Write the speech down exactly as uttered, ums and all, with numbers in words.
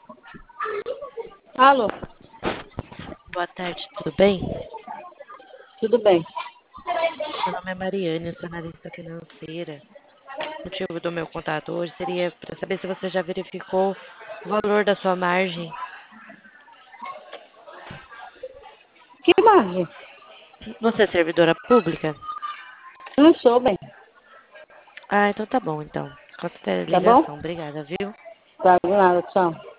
Alô, Boa tarde, tudo bem? tudo bem? Meu nome é Mariane, eu sou analista financeira. O motivo do meu contato hoje seria para saber se você já verificou o valor da sua margem. Que margem? Você é servidora pública? Não sou bem, Ah, então tá bom, então. Considere a tá bom? ligação. Obrigada, viu? Tá, de nada, tchau.